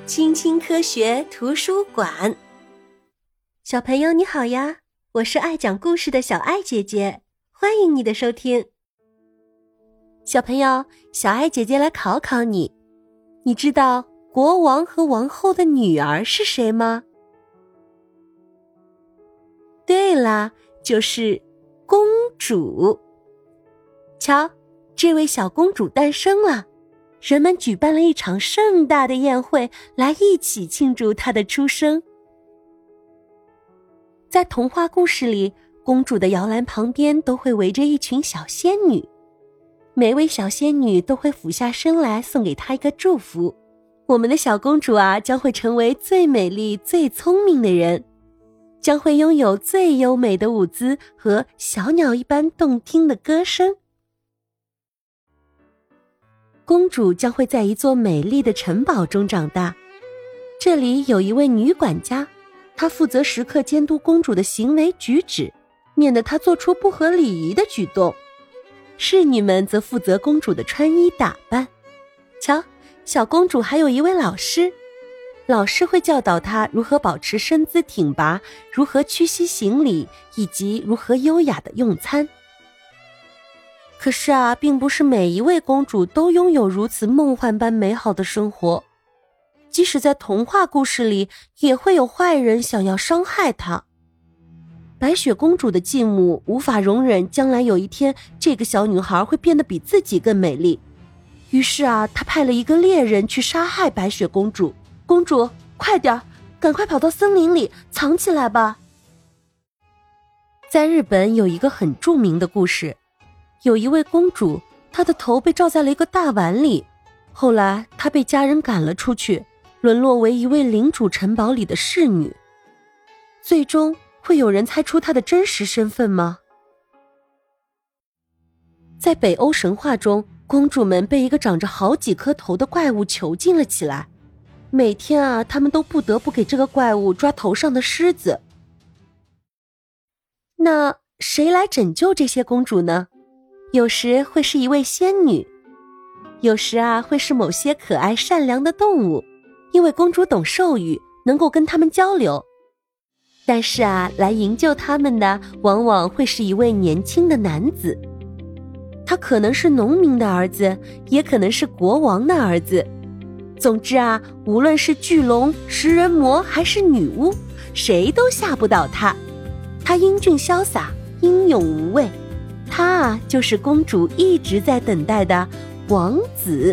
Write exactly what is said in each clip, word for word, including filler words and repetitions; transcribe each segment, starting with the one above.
青青科学图书馆。小朋友你好呀，我是爱讲故事的小爱姐姐，欢迎你的收听。小朋友，小爱姐姐来考考你，你知道国王和王后的女儿是谁吗？对啦，就是公主。瞧，这位小公主诞生了，人们举办了一场盛大的宴会，来一起庆祝她的出生。在童话故事里，公主的摇篮旁边都会围着一群小仙女，每位小仙女都会俯下身来送给她一个祝福。我们的小公主啊，将会成为最美丽、最聪明的人，将会拥有最优美的舞姿和小鸟一般动听的歌声。公主将会在一座美丽的城堡中长大，这里有一位女管家，她负责时刻监督公主的行为举止，免得她做出不合礼仪的举动。侍女们则负责公主的穿衣打扮。瞧，小公主还有一位老师，老师会教导她如何保持身姿挺拔，如何屈膝行礼，以及如何优雅地用餐。可是啊，并不是每一位公主都拥有如此梦幻般美好的生活。即使在童话故事里，也会有坏人想要伤害她。白雪公主的继母无法容忍将来有一天，这个小女孩会变得比自己更美丽。于是啊，她派了一个猎人去杀害白雪公主。公主，快点，赶快跑到森林里藏起来吧。在日本有一个很著名的故事，有一位公主，她的头被罩在了一个大碗里，后来她被家人赶了出去，沦落为一位领主城堡里的侍女。最终会有人猜出她的真实身份吗？在北欧神话中，公主们被一个长着好几颗头的怪物囚禁了起来，每天啊，她们都不得不给这个怪物抓头上的虱子。那谁来拯救这些公主呢？有时会是一位仙女，有时啊会是某些可爱善良的动物，因为公主懂兽语，能够跟他们交流。但是啊，来营救他们的往往会是一位年轻的男子，他可能是农民的儿子，也可能是国王的儿子。总之啊，无论是巨龙、食人魔还是女巫，谁都吓不倒他。他英俊潇洒，英勇无畏，他啊，就是公主一直在等待的王子。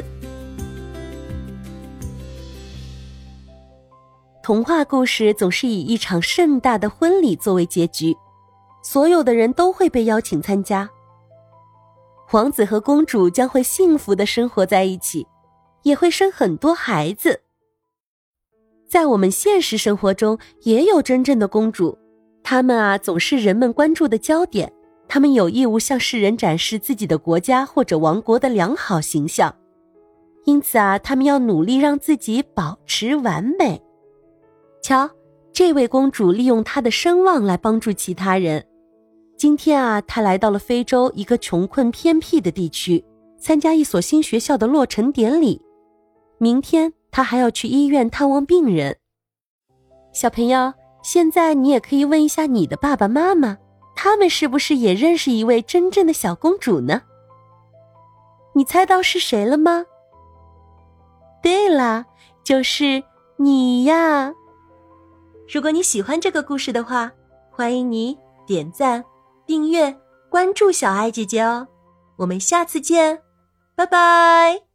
童话故事总是以一场盛大的婚礼作为结局，所有的人都会被邀请参加。王子和公主将会幸福地生活在一起，也会生很多孩子。在我们现实生活中，也有真正的公主，她们啊，总是人们关注的焦点。他们有义务向世人展示自己的国家或者王国的良好形象，因此啊，他们要努力让自己保持完美。瞧，这位公主利用她的声望来帮助其他人。今天啊，她来到了非洲一个穷困偏僻的地区，参加一所新学校的落成典礼。明天，她还要去医院探望病人。小朋友，现在你也可以问一下你的爸爸妈妈，他们是不是也认识一位真正的小公主呢？你猜到是谁了吗？对啦，就是你呀！如果你喜欢这个故事的话，欢迎你点赞、订阅、关注小爱姐姐哦。我们下次见，拜拜。